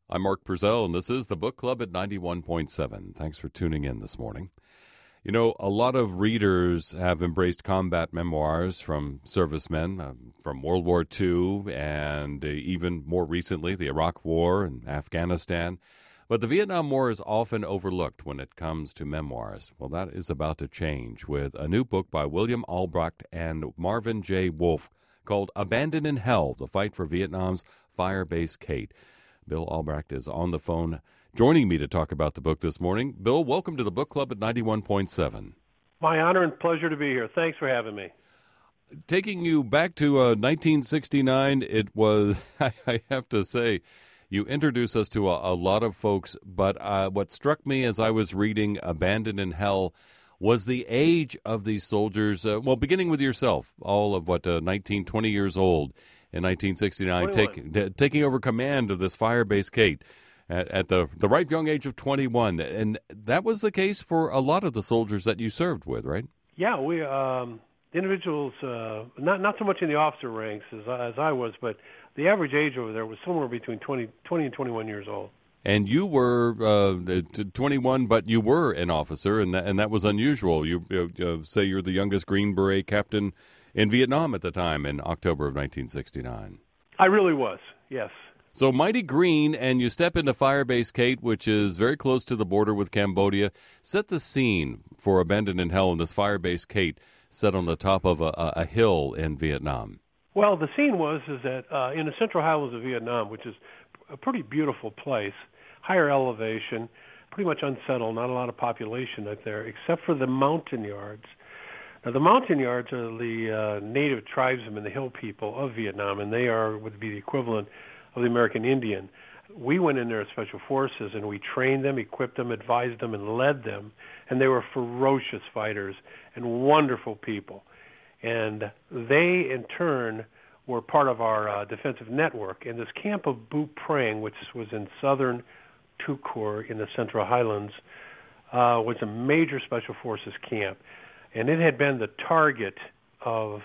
I'm Mark Purcell, and this is the Book Club at 91.7. Thanks for tuning in this morning. You know, a lot of readers have embraced combat memoirs from servicemen from World War II and even more recently the Iraq War and Afghanistan. But the Vietnam War is often overlooked when it comes to memoirs. Well, that is about to change with a new book by William Albrecht and Marvin J. Wolf called Abandoned in Hell, The Fight for Vietnam's Fire Base Kate. Bill Albrecht is on the phone joining me to talk about the book this morning. Bill, welcome to the Book Club at 91.7. My honor and pleasure to be here. Thanks for having me. Taking you back to 1969, it was, I have to say, you introduced us to a lot of folks, but what struck me as I was reading Abandoned in Hell was the age of these soldiers, beginning with yourself, all of 19, 20 years old. In 1969, taking over command of this Firebase Kate at the ripe young age of 21. And that was the case for a lot of the soldiers that you served with, right? Yeah, we individuals, not so much in the officer ranks as I was, but the average age over there was somewhere between 20 and 21 years old. And you were 21, but you were an officer, and that was unusual. You say you're the youngest Green Beret captain in Vietnam at the time in October of 1969. I really was, yes. So mighty green, and you step into Firebase Kate, which is very close to the border with Cambodia. Set the scene for Abandoned in Hell and this Firebase Kate set on the top of a hill in Vietnam. Well, the scene is that in the central highlands of Vietnam, which is a pretty beautiful place, higher elevation, pretty much unsettled, not a lot of population out there, except for the Montagnards. Now, the Montagnards are the native tribesmen, the hill people of Vietnam, and they would be the equivalent of the American Indian. We went in there as special forces, and we trained them, equipped them, advised them, and led them, and they were ferocious fighters and wonderful people. And they, in turn, were part of our defensive network. And this camp of Bu Prang, which was in southern Tu Quoc in the Central Highlands, was a major special forces camp. And it had been the target of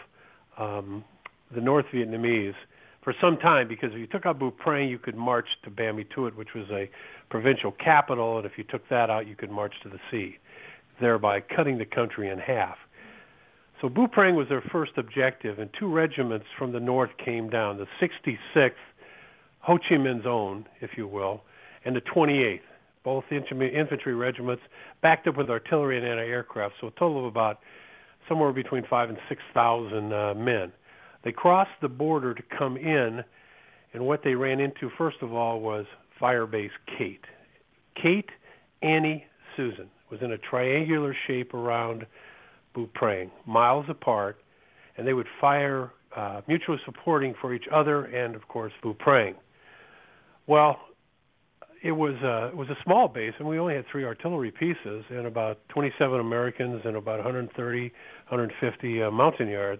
the North Vietnamese for some time, because if you took out Bu Prang, you could march to Ban My Thuot, which was a provincial capital, and if you took that out, you could march to the sea, thereby cutting the country in half. So Bu Prang was their first objective, and two regiments from the north came down, the 66th, Ho Chi Minh's own, if you will, and the 28th. Both infantry regiments backed up with artillery and anti-aircraft, so a total of about somewhere between 5,000 and 6,000 men. They crossed the border to come in, and what they ran into, first of all, was Firebase Kate. Kate, Annie, Susan was in a triangular shape around Bu Prang, miles apart, and they would fire mutually supporting for each other and, of course, Bu Prang. Well, it was a small base, and we only had 3 artillery pieces and about 27 Americans and about 130, 150 Montagnards.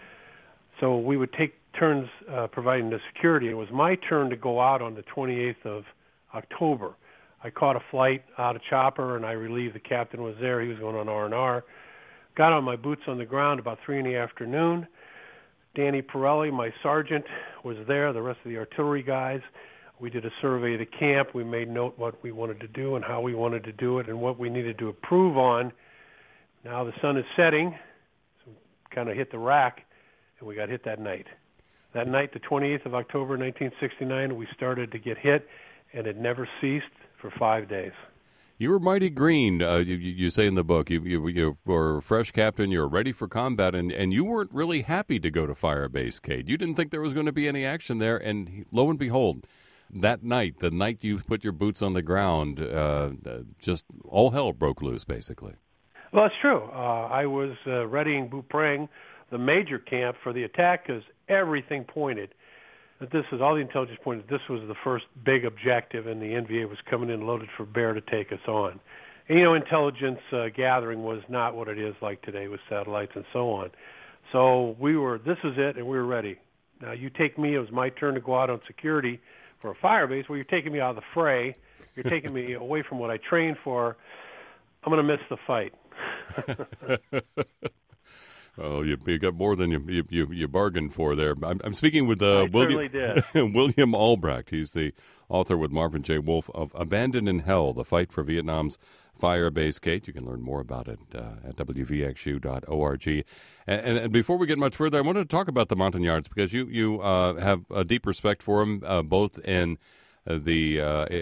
So we would take turns providing the security. It was my turn to go out on the 28th of October. I caught a flight out of chopper, and I relieved the captain was there. He was going on R&R. Got on my boots on the ground about 3 in the afternoon. Danny Pirelli, my sergeant, was there, the rest of the artillery guys. We did a survey of the camp. We made note what we wanted to do and how we wanted to do it and what we needed to improve on. Now the sun is setting, so we kind of hit the rack, and we got hit that night. That night, the 28th of October, 1969, we started to get hit, and it never ceased for 5 days. You were mighty green, you say in the book. You were a fresh captain, you were ready for combat, and you weren't really happy to go to Firebase Kate. You didn't think there was going to be any action there, and lo and behold, that night, the night you put your boots on the ground, just all hell broke loose, basically. Well, it's true. I was readying Bu Prang, the major camp, for the attack, because everything pointed that all the intelligence pointed this was the first big objective, and the NVA was coming in loaded for bear to take us on. And, intelligence gathering was not what it is like today with satellites and so on. So this is it, and we were ready. Now, you take me, it was my turn to go out on security for a fire base. Well, you're taking me out of the fray. You're taking me away from what I trained for. I'm going to miss the fight. Well, you got more than you bargained for there. I'm speaking with William did. William Albrecht. He's the author with Marvin J. Wolf of Abandoned in Hell, The Fight for Vietnam's Fire Base Gate. You can learn more about it at wvxu.org. And before we get much further, I wanted to talk about the Montagnards because you have a deep respect for them, both in the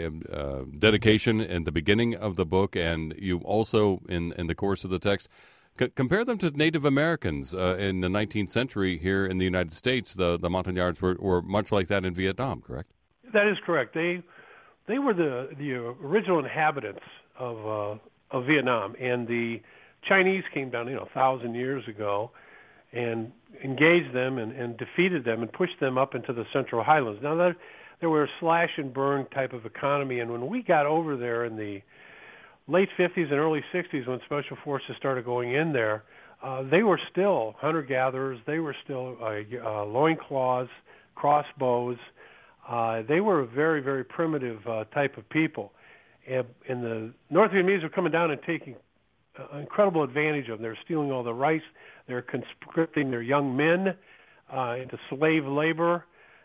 dedication in the beginning of the book, and you also, in the course of the text, compare them to Native Americans in the 19th century here in the United States. The Montagnards were much like that in Vietnam, correct? That is correct. They were the original inhabitants of Vietnam, and the Chinese came down 1,000 years ago and engaged them and defeated them and pushed them up into the Central Highlands. Now, there were a slash and burn type of economy, and when we got over there in the late 50s and early 60s, when Special Forces started going in there, they were still hunter-gatherers. They were still loincloths, crossbows. They were a very, very primitive type of people. And the North Vietnamese were coming down and taking incredible advantage of them. They're stealing all the rice. They're conscripting their young men into slave labor.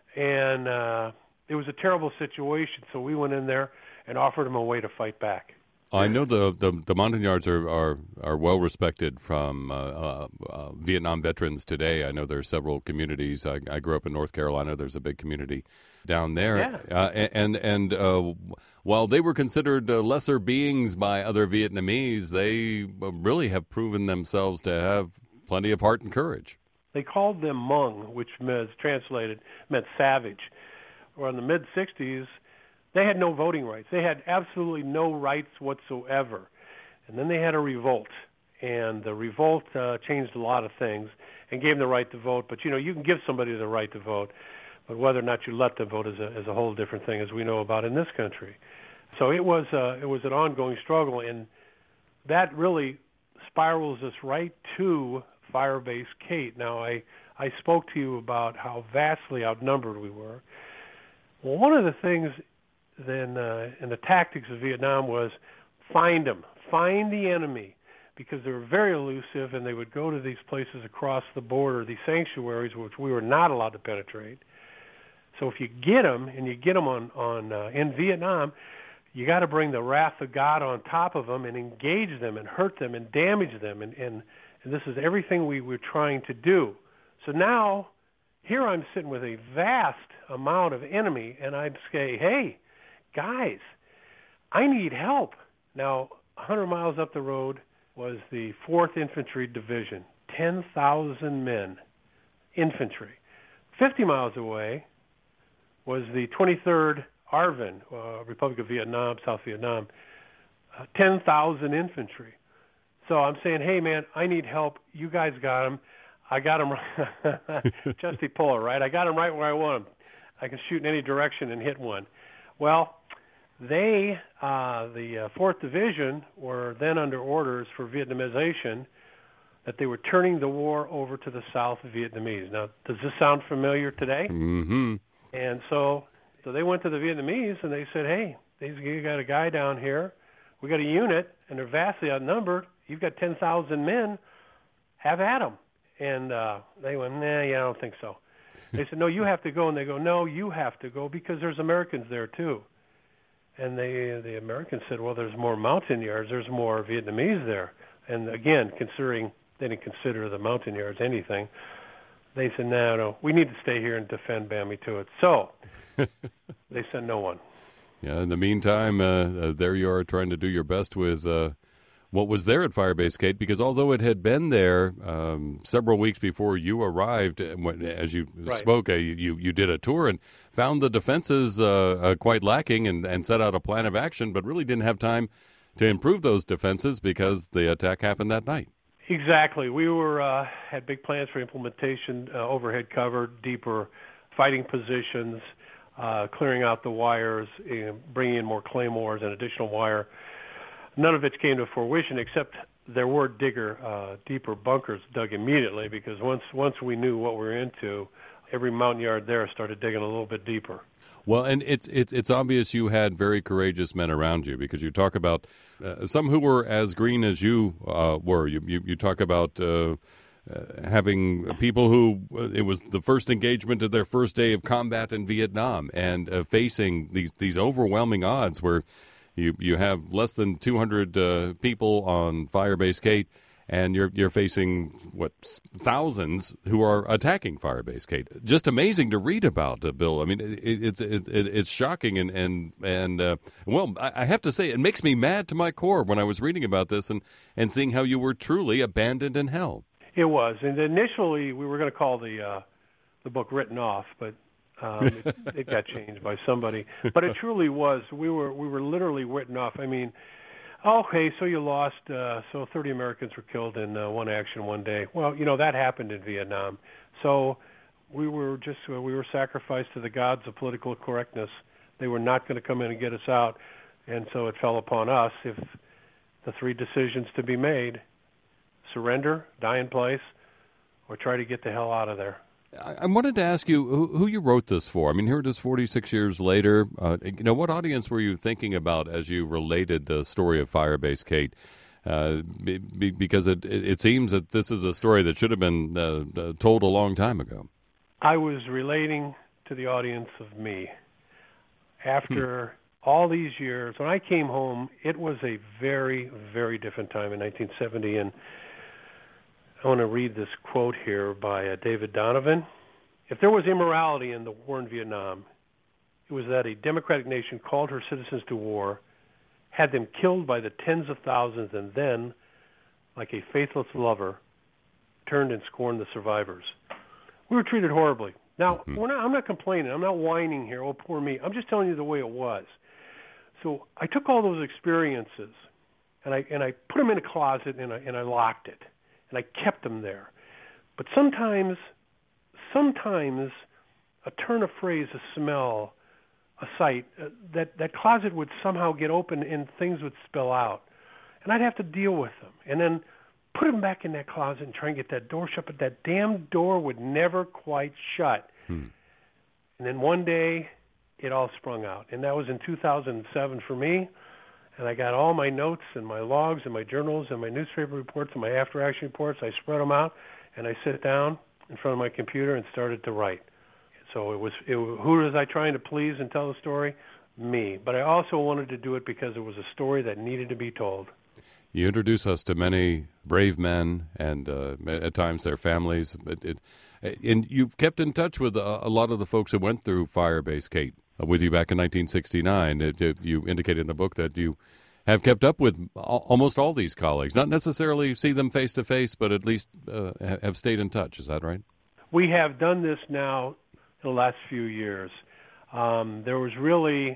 And it was a terrible situation. So we went in there and offered them a way to fight back. I know the Montagnards are well respected from Vietnam veterans today. I know there are several communities. I grew up in North Carolina. There's a big community down there. Yeah. And while they were considered lesser beings by other Vietnamese, they really have proven themselves to have plenty of heart and courage. They called them Hmong, which translated meant savage. Or in the mid-'60s, they had no voting rights. They had absolutely no rights whatsoever. And then they had a revolt. And the revolt changed a lot of things and gave them the right to vote. But, you can give somebody the right to vote, but whether or not you let them vote is a whole different thing, as we know about in this country. So it was an ongoing struggle, and that really spirals us right to Firebase Kate. Now, I spoke to you about how vastly outnumbered we were. Well, one of the things then in the tactics of Vietnam was find them, find the enemy, because they were very elusive, and they would go to these places across the border, these sanctuaries, which we were not allowed to penetrate. So if you get them, and you get them in Vietnam, you got to bring the wrath of God on top of them and engage them and hurt them and damage them, and this is everything we were trying to do. So now, here I'm sitting with a vast amount of enemy, and I'd say, hey, guys, I need help. Now, 100 miles up the road was the 4th Infantry Division, 10,000 men, infantry. 50 miles away was the 23rd ARVN, Republic of Vietnam, South Vietnam, 10,000 infantry. So I'm saying, hey, man, I need help. You guys got them. I got them, Chesty Puller, right? I got them right where I want them. I can shoot in any direction and hit one. Well, the 4th Division were then under orders for Vietnamization, that they were turning the war over to the South Vietnamese. Now, does this sound familiar today? Mm-hmm. And so they went to the Vietnamese and they said, hey, you got a guy down here. We got a unit, and they're vastly outnumbered. You've got 10,000 men. Have at them. And they went, nah, yeah, I don't think so. They said, no, you have to go. And they go, no, you have to go because there's Americans there too. And the Americans said, well, there's more Montagnards. There's more Vietnamese there. And again, considering they didn't consider the Montagnards anything, they said, no, we need to stay here and defend Bambi Tuot. So they sent no one. Yeah, in the meantime, there you are trying to do your best with what was there at Firebase Kate, because although it had been there several weeks before you arrived, as you spoke, you did a tour and found the defenses quite lacking and set out a plan of action, but really didn't have time to improve those defenses because the attack happened that night. Exactly. We had big plans for implementation, overhead cover, deeper fighting positions, clearing out the wires, bringing in more claymores and additional wire. None of it came to fruition, except there were deeper bunkers dug immediately, because once we knew what we were into, every Montagnard there started digging a little bit deeper. Well, and it's obvious you had very courageous men around you, because you talk about some who were as green as you were. You talk about having people who it was the first engagement of their first day of combat in Vietnam, and facing these overwhelming odds where you have less than 200 people on Firebase Kate, and you're facing thousands who are attacking Firebase Kate. Just amazing to read about, Bill. I mean, it's shocking, and well, I have to say, it makes me mad to my core when I was reading about this and seeing how you were truly abandoned in hell. It was, and initially we were going to call the book "Written Off," but it got changed by somebody. But it truly was. We were literally written off. I mean, okay, so you lost. So 30 Americans were killed in one action one day. Well, that happened in Vietnam. So we were sacrificed to the gods of political correctness. They were not going to come in and get us out, and so it fell upon us. If the three decisions to be made: surrender, die in place, or try to get the hell out of there. I wanted to ask you who you wrote this for. I mean, here it is 46 years later. What audience were you thinking about as you related the story of Firebase Kate? Because it seems that this is a story that should have been told a long time ago. I was relating to the audience of me. After all these years, when I came home, it was a very, very different time in 1970, and I want to read this quote here by David Donovan. If there was immorality in the war in Vietnam, it was that a democratic nation called her citizens to war, had them killed by the tens of thousands, and then, like a faithless lover, turned and scorned the survivors. We were treated horribly. Now, I'm not complaining. I'm not whining here. Oh, poor me. I'm just telling you the way it was. So I took all those experiences, and I put them in a closet, and I locked it. And I kept them there. But sometimes a turn of phrase, a smell, a sight, that closet would somehow get open and things would spill out. And I'd have to deal with them. And then put them back in that closet and try and get that door shut. But that damn door would never quite shut. And then one day, it all sprung out. And that was in 2007 for me. And I got all my notes and my logs and my journals and my newspaper reports and my after-action reports. I spread them out, and I sat down in front of my computer and started to write. So who was I trying to please and tell the story? Me. But I also wanted to do it because it was a story that needed to be told. You introduce us to many brave men and at times their families. And you've kept in touch with a lot of the folks who went through Firebase Kate with you back in 1969. You indicated in the book that you have kept up with almost all these colleagues. Not necessarily see them face-to-face, but at least have stayed in touch. Is that right? We have done this now in the last few years. There was really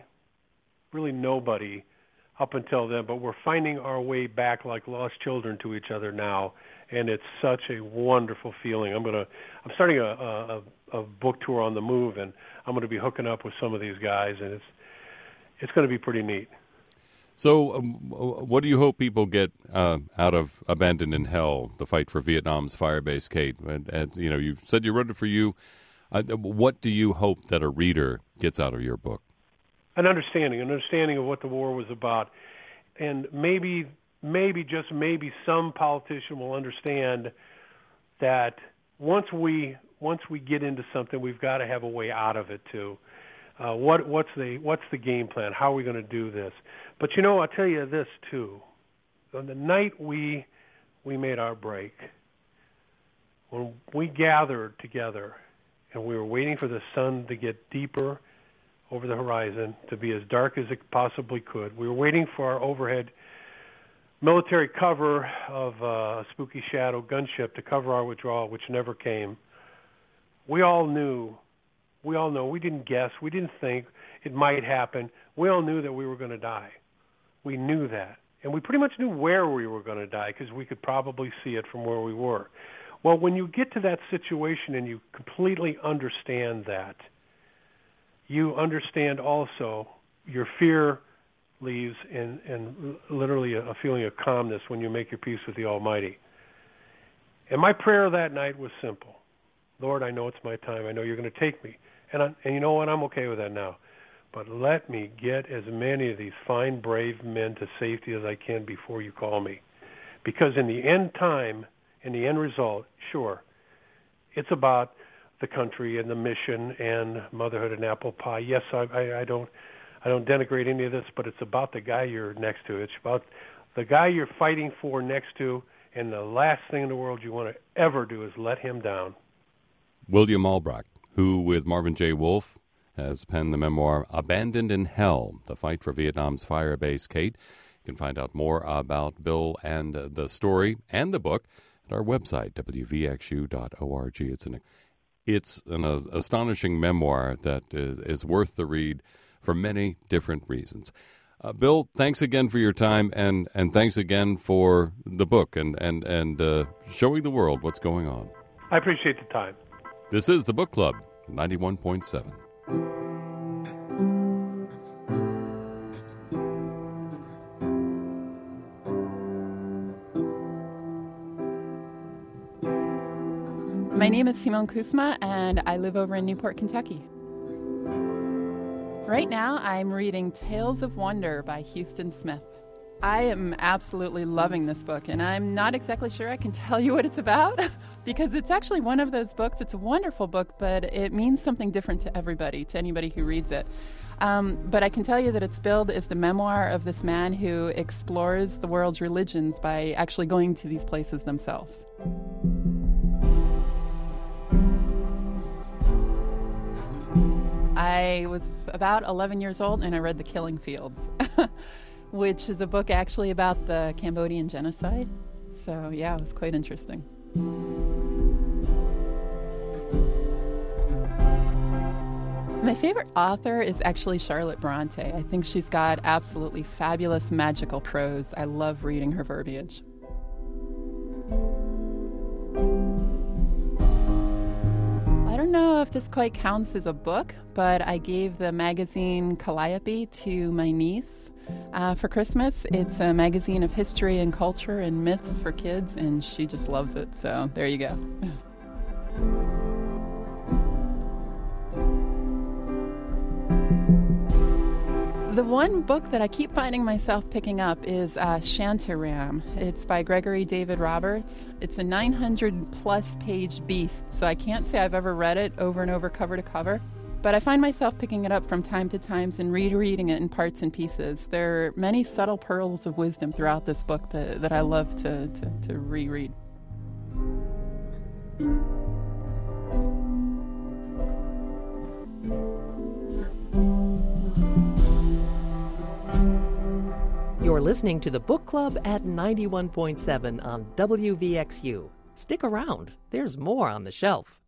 nobody up until then, but we're finding our way back like lost children to each other now, and it's such a wonderful feeling. I'm starting a book tour on the move, and I'm going to be hooking up with some of these guys, and it's going to be pretty neat. So what do you hope people get out of Abandoned in Hell, the fight for Vietnam's Firebase Kate? And you said you wrote it for you. What do you hope that a reader gets out of your book? An understanding of what the war was about. And maybe, just maybe, some politician will understand that once we get into something, we've got to have a way out of it too. What's the game plan? How are we going to do this? But I'll tell you this too. On the night we made our break, when we gathered together and we were waiting for the sun to get deeper over the horizon, to be as dark as it possibly could, we were waiting for our overhead military cover of a Spooky Shadow gunship to cover our withdrawal, which never came. We all know, we didn't guess, we didn't think it might happen. We all knew that we were going to die. We knew that. And we pretty much knew where we were going to die because we could probably see it from where we were. Well, when you get to that situation and you completely understand that, you understand also your fear leaves and literally a feeling of calmness when you make your peace with the Almighty. And my prayer that night was simple. Lord, I know it's my time. I know you're going to take me. And you know what? I'm okay with that now. But let me get as many of these fine, brave men to safety as I can before you call me. Because in the end time, in the end result, sure, it's about the country and the mission and motherhood and apple pie. Yes, I don't denigrate any of this, but it's about the guy you're next to. It's about the guy you're fighting for next to, and the last thing in the world you want to ever do is let him down. William Albrecht, who with Marvin J. Wolf has penned the memoir Abandoned in Hell, The Fight for Vietnam's Fire Base Kate. You can find out more about Bill and the story and the book at our website, wvxu.org. It's an astonishing memoir that is worth the read for many different reasons. Bill, thanks again for your time, and thanks again for the book and showing the world what's going on. I appreciate the time. This is the Book Club, 91.7. My name is Simone Kusma, and I live over in Newport, Kentucky. Right now, I'm reading Tales of Wonder by Huston Smith. I am absolutely loving this book, and I'm not exactly sure I can tell you what it's about, because it's actually one of those books. It's a wonderful book, but it means something different to everybody, to anybody who reads it. But I can tell you that it's billed as the memoir of this man who explores the world's religions by actually going to these places themselves. I was about 11 years old and I read The Killing Fields, which is a book actually about the Cambodian genocide. So yeah, it was quite interesting. My favorite author is actually Charlotte Bronte. I think she's got absolutely fabulous magical prose. I love reading her verbiage. I don't know if this quite counts as a book, but I gave the magazine Calliope to my niece for Christmas. It's a magazine of history and culture and myths for kids, and she just loves it. So there you go. The one book that I keep finding myself picking up is Shantaram. It's by Gregory David Roberts. It's a 900-plus page beast, so I can't say I've ever read it over and over, cover to cover. But I find myself picking it up from time to time and rereading it in parts and pieces. There are many subtle pearls of wisdom throughout this book that I love to reread. You're listening to the Book Club at 91.7 on WVXU. Stick around. There's more on the shelf.